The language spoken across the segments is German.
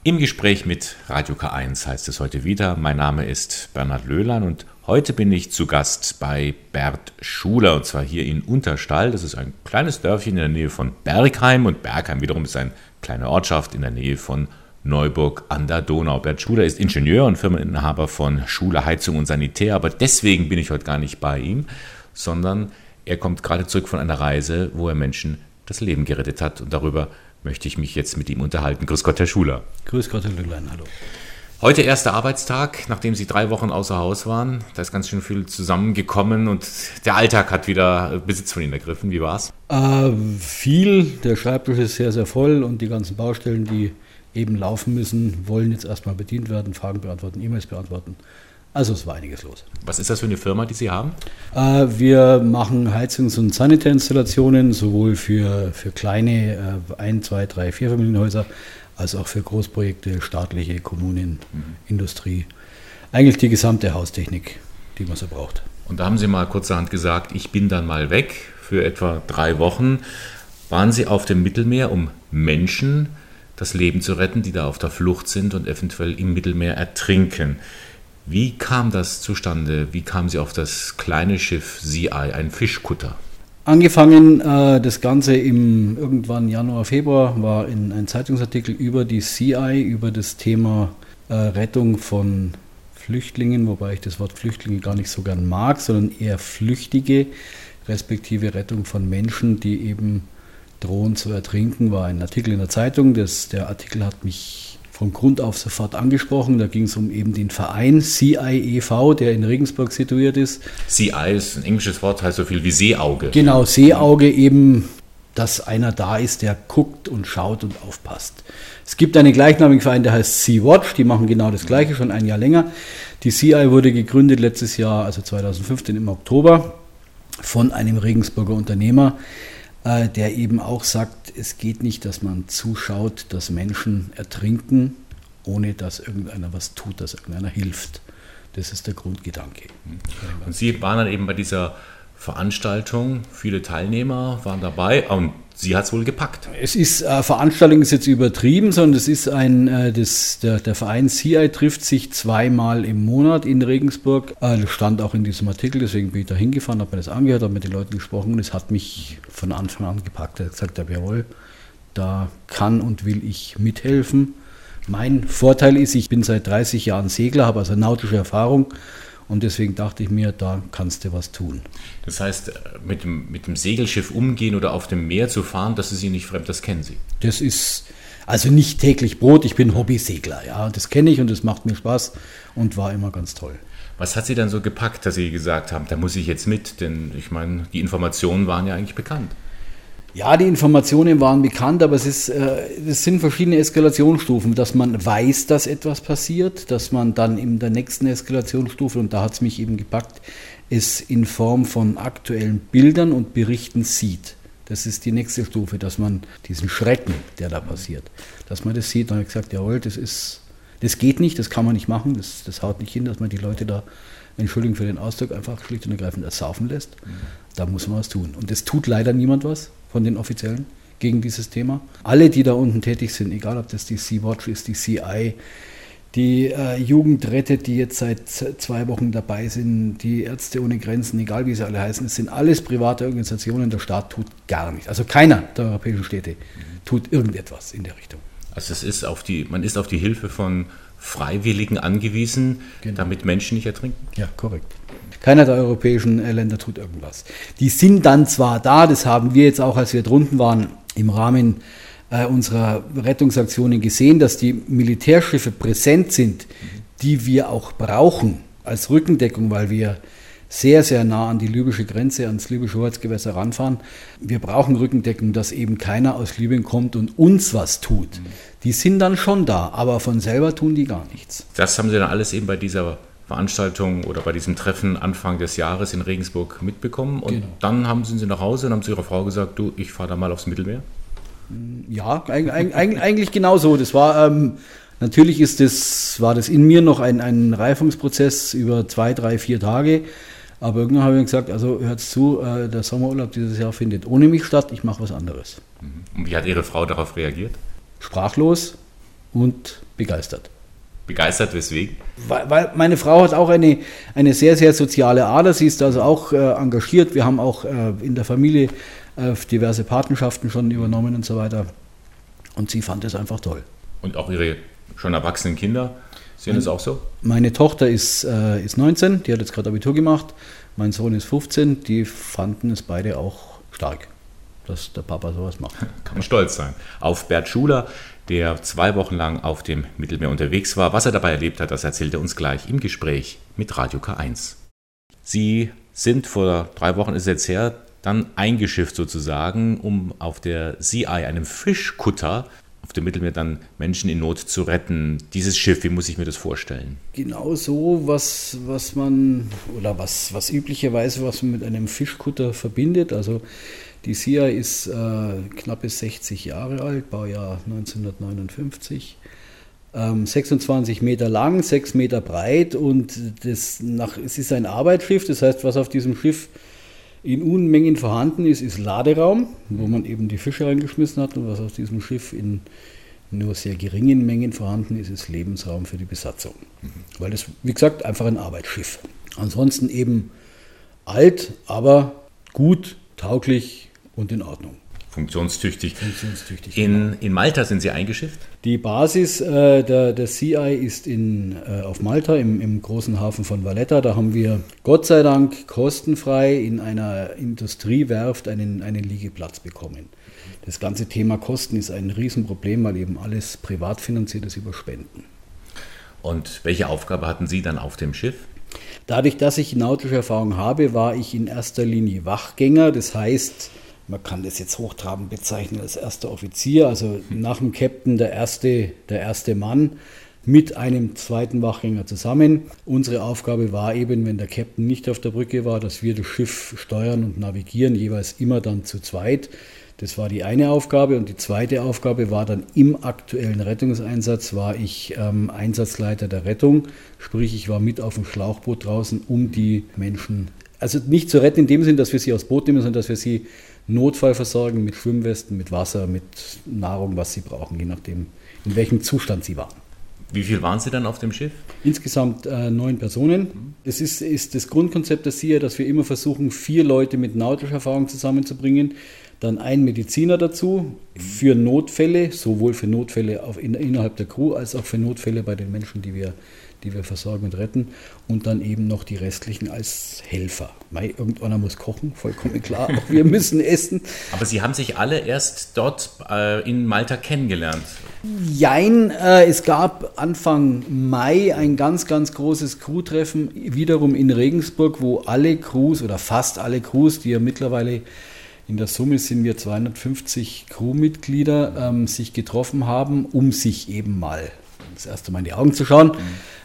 Im Gespräch mit Radio K1 heißt es heute wieder, mein Name ist Bernhard Löhlein und heute bin ich zu Gast bei Bert Schuler und zwar hier in Unterstall. Das ist ein kleines Dörfchen in der Nähe von Bergheim und Bergheim wiederum ist eine kleine Ortschaft in der Nähe von Neuburg an der Donau. Bert Schuler ist Ingenieur und Firmeninhaber von Schuler Heizung und Sanitär, aber deswegen bin ich heute gar nicht bei ihm, sondern er kommt gerade zurück von einer Reise, wo er Menschen das Leben gerettet hat und darüber möchte ich mich jetzt mit ihm unterhalten. Grüß Gott, Herr Schuler. Grüß Gott, Herr Löhlein, hallo. Heute erster Arbeitstag, nachdem Sie 3 Wochen außer Haus waren. Da ist ganz schön viel zusammengekommen und der Alltag hat wieder Besitz von Ihnen ergriffen. Wie war's? Viel. Der Schreibtisch ist sehr, sehr voll und die ganzen Baustellen, die eben laufen müssen, wollen jetzt erstmal bedient werden, Fragen beantworten, E-Mails beantworten. Also es war einiges los. Was ist das für eine Firma, die Sie haben? Wir machen Heizungs- und Sanitärinstallationen, sowohl für kleine 1, 2, 3, 4 Familienhäuser, als auch für Großprojekte, staatliche, Kommunen, Industrie. Eigentlich die gesamte Haustechnik, die man so braucht. Und da haben Sie mal kurzerhand gesagt, ich bin dann mal weg für etwa 3 Wochen. Waren Sie auf dem Mittelmeer, um Menschen das Leben zu retten, die da auf der Flucht sind und eventuell im Mittelmeer ertrinken? Wie kam das zustande? Wie kamen Sie auf das kleine Schiff CI, ein Fischkutter? Angefangen das Ganze irgendwann Januar, Februar war ein Zeitungsartikel über die CI, über das Thema Rettung von Flüchtlingen, wobei ich das Wort Flüchtlinge gar nicht so gern mag, sondern eher Flüchtige, respektive Rettung von Menschen, die eben drohen zu ertrinken, war ein Artikel in der Zeitung. Der Artikel hat mich von Grund auf sofort angesprochen. Da ging es um eben den Verein CI e.V., der in Regensburg situiert ist. CI ist ein englisches Wort, heißt so viel wie Seeauge. Genau, Seeauge eben, dass einer da ist, der guckt und schaut und aufpasst. Es gibt einen gleichnamigen Verein, der heißt Sea-Watch, die machen genau das Gleiche, schon ein Jahr länger. Die CI wurde gegründet letztes Jahr, also 2015 im Oktober, von einem Regensburger Unternehmer, der eben auch sagt, es geht nicht, dass man zuschaut, dass Menschen ertrinken, ohne dass irgendeiner was tut, dass irgendeiner hilft. Das ist der Grundgedanke. Und Sie waren dann eben bei dieser Veranstaltung, viele Teilnehmer waren dabei und Sie hat es wohl gepackt. Veranstaltung ist jetzt übertrieben, sondern es ist der Verein CI trifft sich 2-mal im Monat in Regensburg. Das stand auch in diesem Artikel, deswegen bin ich da hingefahren, habe mir das angehört, habe mit den Leuten gesprochen und es hat mich von Anfang an gepackt. Er hat gesagt, jawohl, da kann und will ich mithelfen. Mein Vorteil ist, ich bin seit 30 Jahren Segler, habe also nautische Erfahrung. Und deswegen dachte ich mir, da kannst du was tun. Das heißt, mit dem Segelschiff umgehen oder auf dem Meer zu fahren, das ist Ihnen nicht fremd, das kennen Sie? Das ist also nicht täglich Brot, ich bin Hobbysegler. Ja, das kenne ich und das macht mir Spaß und war immer ganz toll. Was hat Sie dann so gepackt, dass Sie gesagt haben, da muss ich jetzt mit? Denn ich meine, die Informationen waren ja eigentlich bekannt. Ja, die Informationen waren bekannt, aber es sind verschiedene Eskalationsstufen, dass man weiß, dass etwas passiert, dass man dann in der nächsten Eskalationsstufe, und da hat es mich eben gepackt, es in Form von aktuellen Bildern und Berichten sieht. Das ist die nächste Stufe, dass man diesen Schrecken, der da passiert, dass man das sieht. Und ich habe gesagt, jawohl, das geht nicht, das kann man nicht machen, das haut nicht hin, dass man die Leute da, Entschuldigung für den Ausdruck, einfach schlicht und ergreifend ersaufen lässt. Da muss man was tun. Und es tut leider niemand was von den Offiziellen gegen dieses Thema. Alle, die da unten tätig sind, egal ob das die Sea-Watch ist, die CI, die Jugend rettet, die jetzt seit 2 Wochen dabei sind, die Ärzte ohne Grenzen, egal wie sie alle heißen, es sind alles private Organisationen, der Staat tut gar nichts. Also keiner der europäischen Städte tut irgendetwas in der Richtung. Also man ist auf die Hilfe von Freiwilligen angewiesen, genau, damit Menschen nicht ertrinken? Ja, korrekt. Keiner der europäischen Länder tut irgendwas. Die sind dann zwar da, das haben wir jetzt auch, als wir drunten waren, im Rahmen unserer Rettungsaktionen gesehen, dass die Militärschiffe präsent sind, die wir auch brauchen als Rückendeckung, weil wir sehr, sehr nah an die libysche Grenze, ans libysche Hoheitsgewässer ranfahren. Wir brauchen Rückendeckung, dass eben keiner aus Libyen kommt und uns was tut. Die sind dann schon da, aber von selber tun die gar nichts. Das haben Sie dann alles eben bei dieser Veranstaltung oder bei diesem Treffen Anfang des Jahres in Regensburg mitbekommen und genau. Dann sind Sie nach Hause und haben zu Ihrer Frau gesagt, du, ich fahre da mal aufs Mittelmeer? Ja, eigentlich genau so. Das war, natürlich war das in mir noch ein Reifungsprozess über 2, 3, 4 Tage. Aber irgendwann habe ich gesagt, also hört zu, der Sommerurlaub dieses Jahr findet ohne mich statt, ich mache was anderes. Und wie hat Ihre Frau darauf reagiert? Sprachlos, und begeistert. Begeistert weswegen? Weil meine Frau hat auch eine sehr, sehr soziale Ader. Sie ist also auch engagiert. Wir haben auch in der Familie diverse Patenschaften schon übernommen und so weiter. Und sie fand es einfach toll. Und auch Ihre schon erwachsenen Kinder sehen es auch so? Meine Tochter ist 19, die hat jetzt gerade Abitur gemacht. Mein Sohn ist 15. Die fanden es beide auch stark, dass der Papa sowas macht. Kann man stolz sein. Auf Bert Schuler, der 2 Wochen lang auf dem Mittelmeer unterwegs war. Was er dabei erlebt hat, das erzählt er uns gleich im Gespräch mit Radio K1. Sie sind vor 3 Wochen, ist jetzt her, dann eingeschifft sozusagen, um auf der Sea Eye, einem Fischkutter, auf dem Mittelmeer dann Menschen in Not zu retten. Dieses Schiff, wie muss ich mir das vorstellen? Genau so, was üblicherweise, was man mit einem Fischkutter verbindet. Also die Sea Eye ist knappe 60 Jahre alt, Baujahr 1959. 26 Meter lang, 6 Meter breit und es ist ein Arbeitsschiff, das heißt, was auf diesem Schiff in Unmengen vorhanden ist, ist Laderaum, wo man eben die Fische reingeschmissen hat, und was auf diesem Schiff in nur sehr geringen Mengen vorhanden ist, ist Lebensraum für die Besatzung. Weil es, wie gesagt, einfach ein Arbeitsschiff. Ansonsten eben alt, aber gut, tauglich und in Ordnung. Funktionstüchtig. In Malta sind Sie eingeschifft? Die Basis der Sea Eye ist auf Malta im großen Hafen von Valletta. Da haben wir Gott sei Dank kostenfrei in einer Industriewerft einen Liegeplatz bekommen. Das ganze Thema Kosten ist ein Riesenproblem, weil eben alles privat finanziert ist über Spenden. Und welche Aufgabe hatten Sie dann auf dem Schiff? Dadurch, dass ich nautische Erfahrung habe, war ich in erster Linie Wachgänger. Das heißt, man kann das jetzt hochtrabend bezeichnen als erster Offizier, also nach dem Captain der erste Mann mit einem zweiten Wachgänger zusammen. Unsere Aufgabe war eben, wenn der Captain nicht auf der Brücke war, dass wir das Schiff steuern und navigieren, jeweils immer dann zu zweit. Das war die eine Aufgabe, und die zweite Aufgabe war dann im aktuellen Rettungseinsatz, war ich Einsatzleiter der Rettung, sprich ich war mit auf dem Schlauchboot draußen, um die Menschen, also nicht zu retten in dem Sinn, dass wir sie aufs Boot nehmen, sondern dass wir sie Notfallversorgung mit Schwimmwesten, mit Wasser, mit Nahrung, was sie brauchen, je nachdem, in welchem Zustand sie waren. Wie viel waren Sie dann auf dem Schiff? Insgesamt 9 Personen. Es ist das Grundkonzept der Sea Eye, dass wir immer versuchen, 4 Leute mit nautischer Erfahrung zusammenzubringen, dann ein Mediziner dazu für Notfälle, sowohl für Notfälle innerhalb der Crew als auch für Notfälle bei den Menschen, die wir versorgen und retten, und dann eben noch die restlichen als Helfer. Irgendeiner muss kochen, vollkommen klar, auch wir müssen essen. Aber Sie haben sich alle erst dort in Malta kennengelernt? Jein, es gab Anfang Mai ein ganz, ganz großes Crew-Treffen, wiederum in Regensburg, wo alle Crews oder fast alle Crews, die ja mittlerweile in der Summe sind wir 250 Crewmitglieder, sich getroffen haben, um sich eben mal das erste Mal in die Augen zu schauen.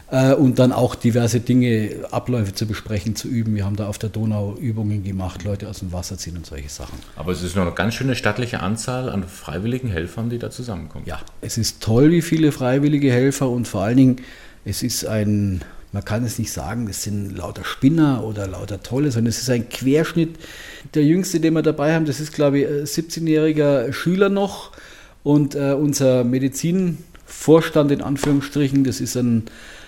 Und dann auch diverse Dinge, Abläufe zu besprechen, zu üben. Wir haben da auf der Donau Übungen gemacht, Leute aus dem Wasser ziehen und solche Sachen. Aber es ist noch eine ganz schöne stattliche Anzahl an freiwilligen Helfern, die da zusammenkommen. Ja, es ist toll, wie viele freiwillige Helfer, und vor allen Dingen, es ist man kann es nicht sagen, es sind lauter Spinner oder lauter Tolle, sondern es ist ein Querschnitt. Der Jüngste, den wir dabei haben, das ist, glaube ich, ein 17-jähriger Schüler noch, und unser Medizinvorstand in Anführungsstrichen, das ist ein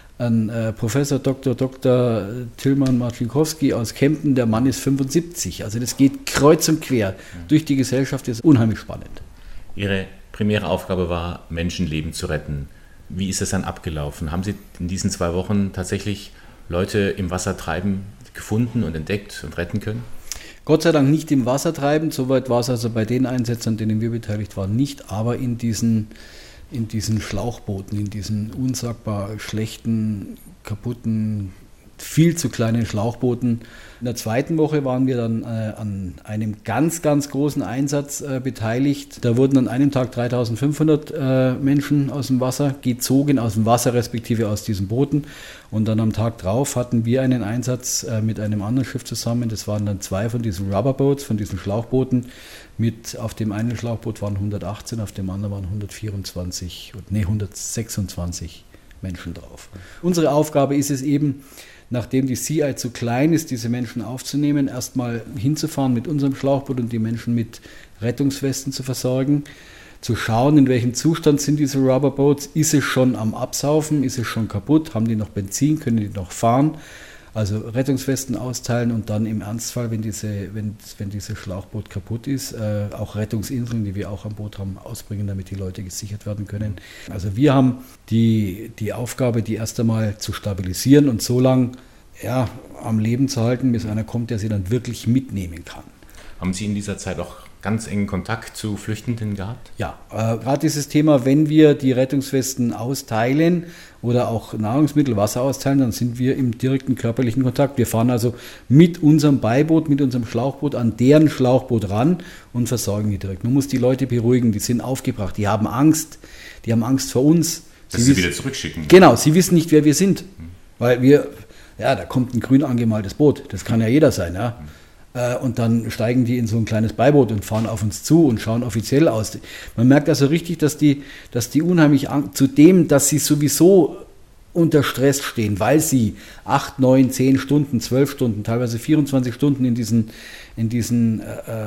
Professor Dr. Tilman Marcinkowski aus Kempten, der Mann ist 75. Also das geht kreuz und quer durch die Gesellschaft, das ist unheimlich spannend. Ihre primäre Aufgabe war, Menschenleben zu retten. Wie ist es dann abgelaufen? Haben Sie in diesen 2 Wochen tatsächlich Leute im Wasser treiben gefunden und entdeckt und retten können? Gott sei Dank nicht im Wasser treiben, soweit war es also bei den Einsätzen, an denen wir beteiligt waren, nicht, aber in diesen Schlauchbooten, in diesen unsagbar schlechten, kaputten, viel zu kleinen Schlauchbooten. In der zweiten Woche waren wir dann an einem ganz, ganz großen Einsatz beteiligt. Da wurden an einem Tag 3500 Menschen aus dem Wasser gezogen, aus dem Wasser respektive aus diesen Booten. Und dann am Tag drauf hatten wir einen Einsatz mit einem anderen Schiff zusammen. Das waren dann 2 von diesen Rubberboats, von diesen Schlauchbooten. Auf dem einen Schlauchboot waren 118, auf dem anderen waren 126 Menschen drauf. Unsere Aufgabe ist es eben, nachdem die Sea Eye zu klein ist, diese Menschen aufzunehmen, erstmal hinzufahren mit unserem Schlauchboot und die Menschen mit Rettungswesten zu versorgen. zu schauen, in welchem Zustand sind diese Rubberboats, ist es schon am Absaufen, ist es schon kaputt, haben die noch Benzin, können die noch fahren, also Rettungswesten austeilen und dann im Ernstfall, wenn dieses Schlauchboot kaputt ist, auch Rettungsinseln, die wir auch am Boot haben, ausbringen, damit die Leute gesichert werden können. Also wir haben die Aufgabe, die erst einmal zu stabilisieren und so lange am Leben zu halten, bis einer kommt, der sie dann wirklich mitnehmen kann. Haben Sie in dieser Zeit auch ganz engen Kontakt zu Flüchtenden gehabt? Ja, gerade dieses Thema, wenn wir die Rettungswesten austeilen oder auch Nahrungsmittel, Wasser austeilen, dann sind wir im direkten körperlichen Kontakt. Wir fahren also mit unserem Beiboot, mit unserem Schlauchboot an deren Schlauchboot ran und versorgen die direkt. Man muss die Leute beruhigen, die sind aufgebracht, die haben Angst vor uns. Dass sie wieder zurückschicken. Genau, sie wissen nicht, wer wir sind, weil da kommt ein grün angemaltes Boot, das kann ja jeder sein, ja. Und dann steigen die in so ein kleines Beiboot und fahren auf uns zu und schauen offiziell aus. Man merkt also richtig, dass die unheimlich zudem, dass sie sowieso unter Stress stehen, weil sie 8, 9, 10 Stunden, 12 Stunden, teilweise 24 Stunden in diesen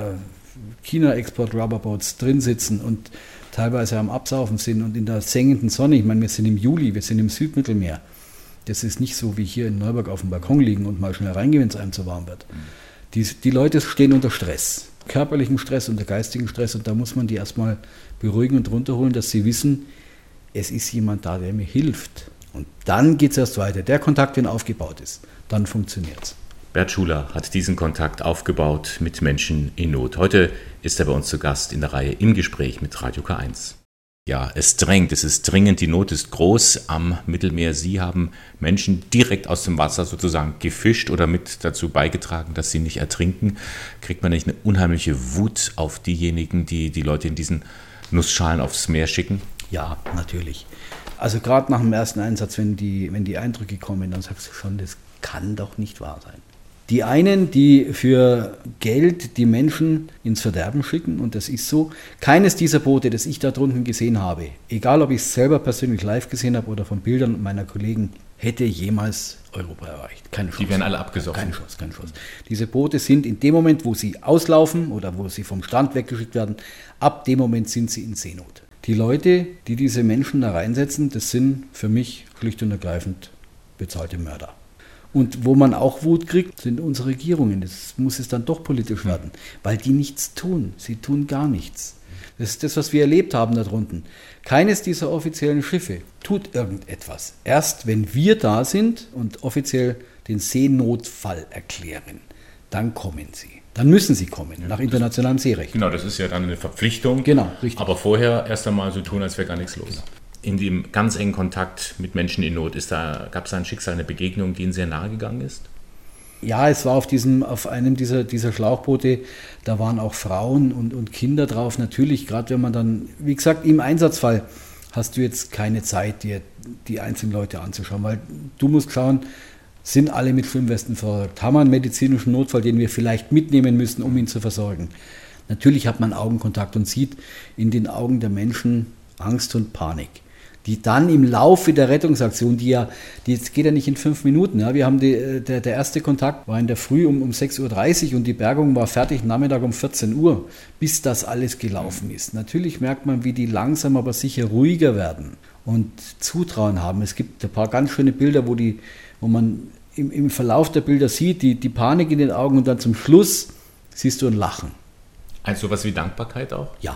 China-Export-Rubberboats drin sitzen und teilweise am Absaufen sind und in der sengenden Sonne. Ich meine, wir sind im Juli, wir sind im Südmittelmeer. Das ist nicht so wie hier in Neuburg auf dem Balkon liegen und mal schnell reingehen, wenn es einem zu warm wird. Die Leute stehen unter Stress, körperlichen Stress, unter geistigen Stress und da muss man die erstmal beruhigen und runterholen, dass sie wissen, es ist jemand da, der mir hilft. Und dann geht es erst weiter. Der Kontakt, wenn aufgebaut ist, dann funktioniert es. Bert Schuler hat diesen Kontakt aufgebaut mit Menschen in Not. Heute ist er bei uns zu Gast in der Reihe Im Gespräch mit Radio K1. Ja, es ist dringend, die Not ist groß am Mittelmeer. Sie haben Menschen direkt aus dem Wasser sozusagen gefischt oder mit dazu beigetragen, dass sie nicht ertrinken. Kriegt man nicht eine unheimliche Wut auf diejenigen, die die Leute in diesen Nussschalen aufs Meer schicken? Ja, natürlich. Also gerade nach dem ersten Einsatz, wenn die Eindrücke kommen, dann sagst du schon, das kann doch nicht wahr sein. Die einen, die für Geld die Menschen ins Verderben schicken, und das ist so. Keines dieser Boote, das ich da drunten gesehen habe, egal ob ich es selber persönlich live gesehen habe oder von Bildern meiner Kollegen, hätte jemals Europa erreicht. Keine Chance. Die werden alle abgesoffen. Keine Chance. Diese Boote sind in dem Moment, wo sie auslaufen oder wo sie vom Strand weggeschickt werden, ab dem Moment sind sie in Seenot. Die Leute, die diese Menschen da reinsetzen, das sind für mich schlicht und ergreifend bezahlte Mörder. Und wo man auch Wut kriegt, sind unsere Regierungen. Das muss es dann doch politisch werden, weil die nichts tun. Sie tun gar nichts. Das ist das, was wir erlebt haben da drunten. Keines dieser offiziellen Schiffe tut irgendetwas. Erst wenn wir da sind und offiziell den Seenotfall erklären, dann kommen sie. Dann müssen sie kommen, nach internationalem Seerecht. Genau, das ist ja dann eine Verpflichtung. Genau, richtig. Aber vorher erst einmal so tun, als wäre gar nichts los. Genau. In dem ganz engen Kontakt mit Menschen in Not, gab es da ein Schicksal, eine Begegnung, die Ihnen sehr nahe gegangen ist? Ja, es war auf einem dieser Schlauchboote, da waren auch Frauen und Kinder drauf. Natürlich, gerade wenn man dann, wie gesagt, im Einsatzfall hast du jetzt keine Zeit, dir die einzelnen Leute anzuschauen, weil du musst schauen, sind alle mit Schwimmwesten versorgt? Haben wir einen medizinischen Notfall, den wir vielleicht mitnehmen müssen, um ihn zu versorgen? Natürlich hat man Augenkontakt und sieht in den Augen der Menschen Angst und Panik, die dann im Laufe der Rettungsaktion, die geht ja nicht in 5 Minuten. Ja. Wir haben der erste Kontakt war in der Früh um 6.30 Uhr und die Bergung war fertig Nachmittag um 14 Uhr, bis das alles gelaufen ist. Natürlich merkt man, wie die langsam aber sicher ruhiger werden und Zutrauen haben. Es gibt ein paar ganz schöne Bilder, wo man im Verlauf der Bilder sieht, die Panik in den Augen und dann zum Schluss siehst du ein Lachen. Also sowas wie Dankbarkeit auch? Ja,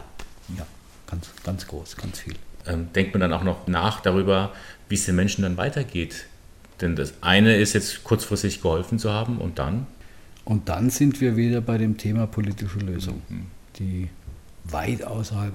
ganz, ganz groß, ganz viel. Denkt man dann auch noch nach darüber, wie es den Menschen dann weitergeht? Denn das eine ist jetzt kurzfristig geholfen zu haben und dann? Und dann sind wir wieder bei dem Thema politische Lösung, die weit außerhalb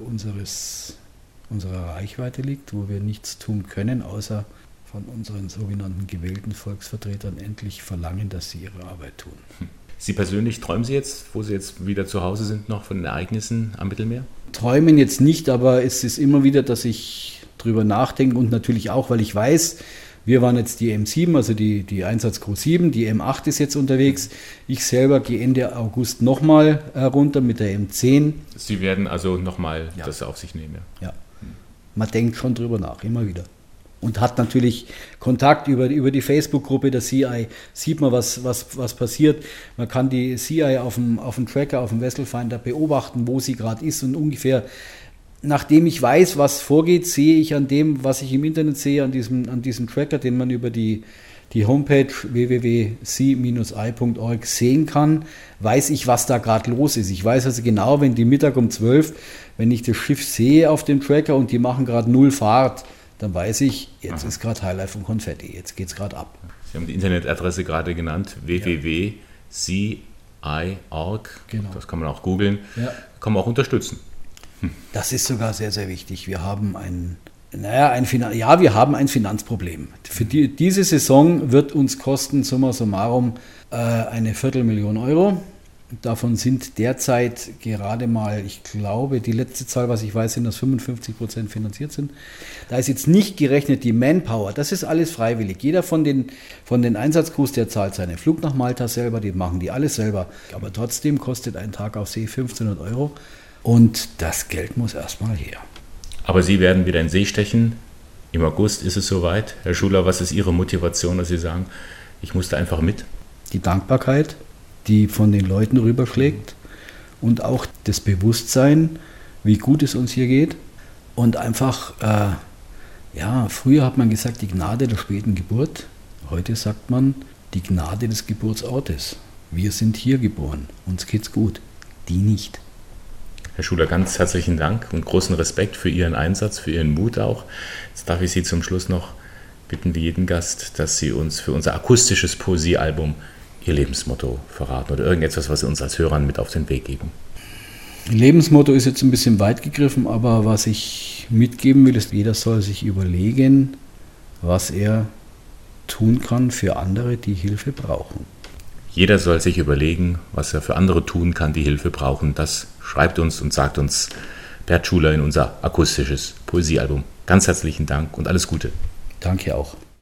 unserer Reichweite liegt, wo wir nichts tun können, außer von unseren sogenannten gewählten Volksvertretern endlich verlangen, dass sie ihre Arbeit tun. Sie persönlich, träumen Sie jetzt, wo Sie jetzt wieder zu Hause sind, noch von den Ereignissen am Mittelmeer? Träumen jetzt nicht, aber es ist immer wieder, dass ich drüber nachdenke und natürlich auch, weil ich weiß, wir waren jetzt die M7, also die Einsatzcrew 7, die M8 ist jetzt unterwegs. Ich selber gehe Ende August nochmal runter mit der M10. Sie werden also nochmal das auf sich nehmen? Ja. Man denkt schon drüber nach, immer wieder. Und hat natürlich Kontakt über die Facebook-Gruppe der CI, sieht man, was passiert. Man kann die CI auf dem Tracker, auf dem Vesselfinder beobachten, wo sie gerade ist und ungefähr nachdem ich weiß, was vorgeht, sehe ich an dem, was ich im Internet sehe, an diesem Tracker, den man über die Homepage www.sea-i.org sehen kann, weiß ich, was da gerade los ist. Ich weiß also genau, wenn die Mittag um 12, wenn ich das Schiff sehe auf dem Tracker und die machen gerade 0 Fahrt, dann weiß ich, jetzt ist gerade Highlife von Konfetti, jetzt geht es gerade ab. Sie haben die Internetadresse gerade genannt, www.sea-i.org. Genau. Das kann man auch googeln. Ja. Kann man auch unterstützen. Das ist sogar sehr, sehr wichtig. Wir haben wir haben ein Finanzproblem. Für diese Saison wird uns kosten, summa summarum, 250.000 Euro. Davon sind derzeit gerade mal, ich glaube, die letzte Zahl, was ich weiß, sind, dass 55% finanziert sind. Da ist jetzt nicht gerechnet die Manpower. Das ist alles freiwillig. Jeder von den Einsatzcrews, der zahlt seinen Flug nach Malta selber, die machen die alles selber. Aber trotzdem kostet ein Tag auf See 1.500 Euro. Und das Geld muss erstmal her. Aber Sie werden wieder in See stechen. Im August ist es soweit. Herr Schuler, was ist Ihre Motivation, dass Sie sagen, ich muss da einfach mit? Die Dankbarkeit, die von den Leuten rüberschlägt und auch das Bewusstsein, wie gut es uns hier geht. Und einfach, früher hat man gesagt, die Gnade der späten Geburt. Heute sagt man, die Gnade des Geburtsortes. Wir sind hier geboren, uns geht's gut, die nicht. Herr Schuler, ganz herzlichen Dank und großen Respekt für Ihren Einsatz, für Ihren Mut auch. Jetzt darf ich Sie zum Schluss noch bitten, wie jeden Gast, dass Sie uns für unser akustisches Poesiealbum Ihr Lebensmotto verraten oder irgendetwas, was Sie uns als Hörern mit auf den Weg geben. Lebensmotto ist jetzt ein bisschen weit gegriffen, aber was ich mitgeben will, ist, jeder soll sich überlegen, was er tun kann für andere, die Hilfe brauchen. Jeder soll sich überlegen, was er für andere tun kann, die Hilfe brauchen. Das schreibt uns und sagt uns Bert Schuler in unser akustisches Poesiealbum. Ganz herzlichen Dank und alles Gute. Danke auch.